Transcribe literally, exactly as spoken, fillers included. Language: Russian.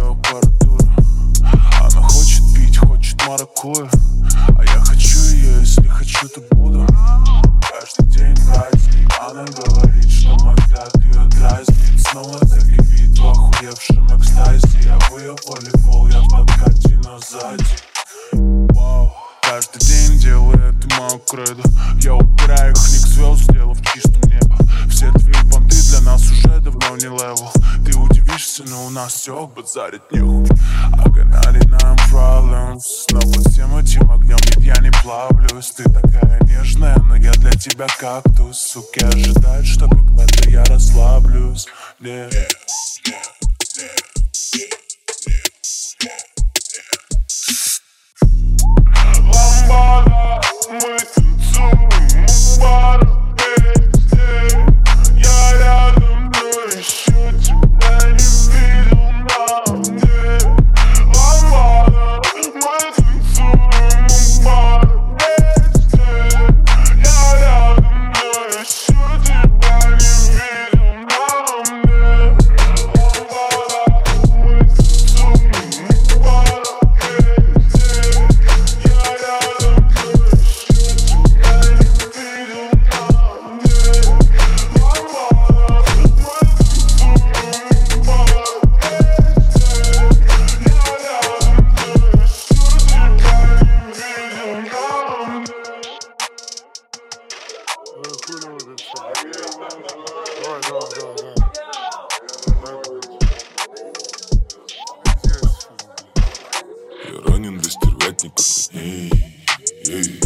ее аппаратура. Она хочет пить, хочет маракуйю, а я хочу ее, если хочу, то буду. Каждый день праздник. Она говорит, что мой взгляд ее дразнит. Снова закипит в охуевшем экстазе. Я в ее волейбол, я в подкате, но сзади. Вау. Каждый день делаю это мою кредо. Я упираю их лик звезд, сделав чистым небо. Все твои понты для нас уже давно не левел. Ты удивишься, но у нас все базарить нехуй. А гонали нам problems, но под всем этим огнем нет, я не плавлюсь. Ты такая нежная, но я для тебя кактус. Суки ожидают, что когда-то я расслаблюсь. Yeah. Ламбада, мы танцуем у бара, эй, эй. Я рядом, но еще тебя не видел на мне. Ламбада, мы танцуем у бара, эй, эй. Я рядом, но еще тебя не видел на мне. Ламбада, мы танцуем у бара, эй, эй. Я рядом, но еще тебя не видел на мне. Ламбада, мы танцуем у бара, эй, эй. Я рядом, но еще тебя не видел на мне. Давай, давай, давай, давай. Я ранен до стервятников. Эй, эй.